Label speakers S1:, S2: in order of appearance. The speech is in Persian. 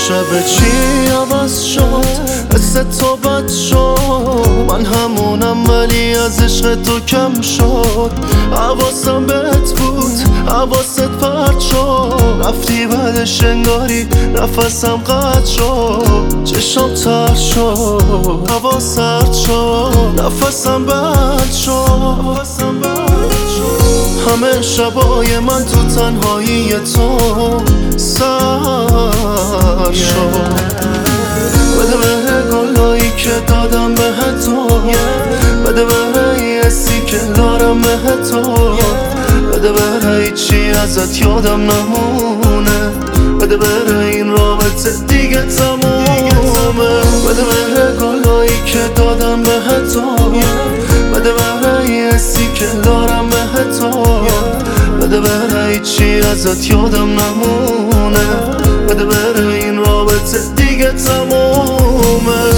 S1: شب چی عوض شد حس تو بد شد من همونم ولی از عشق تو کم شد حواسم بهت بود حواست پرت شد رفتی بعدش انگاری نفسم قطع شد چشم تر شد هوا سرد شد نفسم بد شد همه شبای من تو تنهایی تو سر شد بده به گلایی که دادم به تو بده به حسی که دارم به تو بده به هیچی ازت یادم نمونه بده به این رابطه دیگه تمومه بده به گلایی که دادم به تو بده به حسی که دارم به تو بده به هیچی ازت یادم نمونه بده به این رابطه دیگه تمومه